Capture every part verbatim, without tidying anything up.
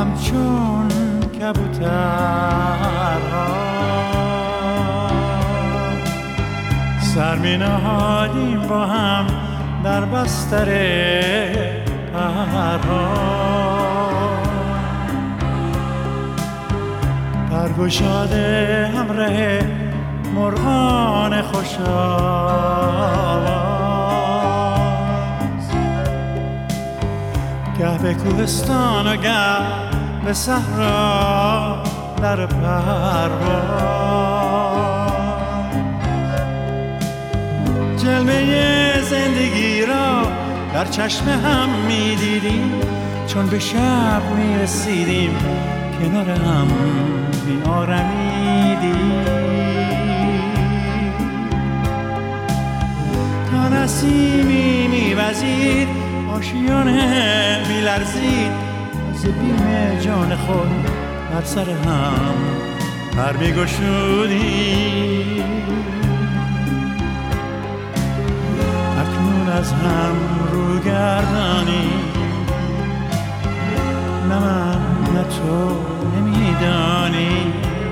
همچون کبوترها سر می نهادیم با هم در بستر پرها، پرگشاده همراه مرغان خوش آواز، گه به کوهستان و گه به صحرا در پرواز، جلوه زندگی را در چشم هم می دیدیم، چون به شب می رسیدیم کنار هم می آرمیدیم، تا نسیمی می وزید آشیانه می لرزید، از بیم جان خود بر سر هم پر می گشودیم. اکنون از هم رو گردانی، نه من نه تو نمیدانی،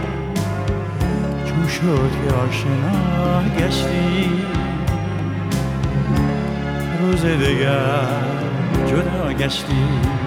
چون شد که آشنا گشتی، روز دگر جدا گشتی.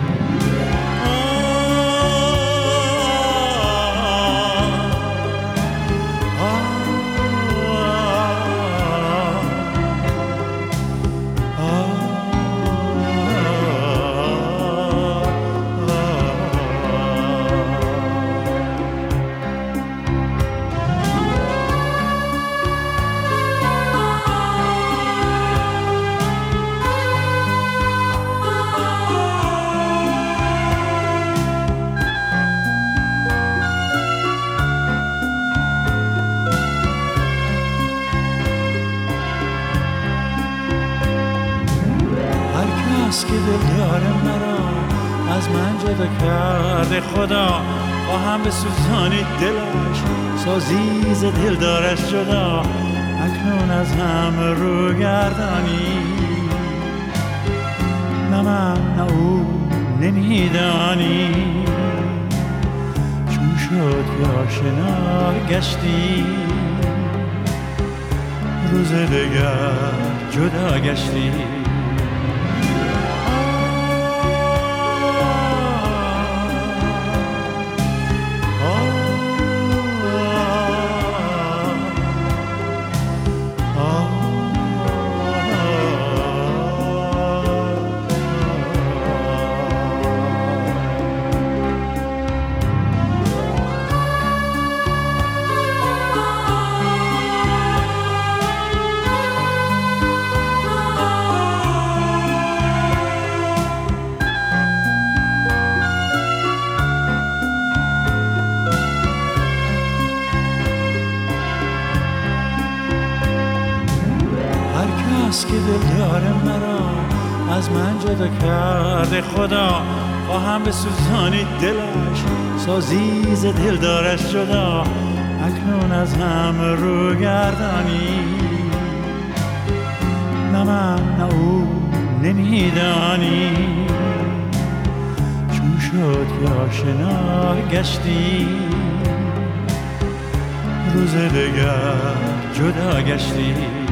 که دلدار مرا از من جدا کرده خدا، با هم به سوزانی دلش سازی ز دلدارش جدا، اکنون از هم رو گردانی، نه من نه او نمیدانی، چون شد که آشنا گشتی، روز دگر جدا گشتی. که دلدار مرا از من جدا کرده خدا، با هم به سوزانی دلش سازی ز دلدارش جدا، اکنون از هم رو گردانی، نه من نه او نمیدانی، چون شد که آشنا گشتی، روز دگر جدا گشتی.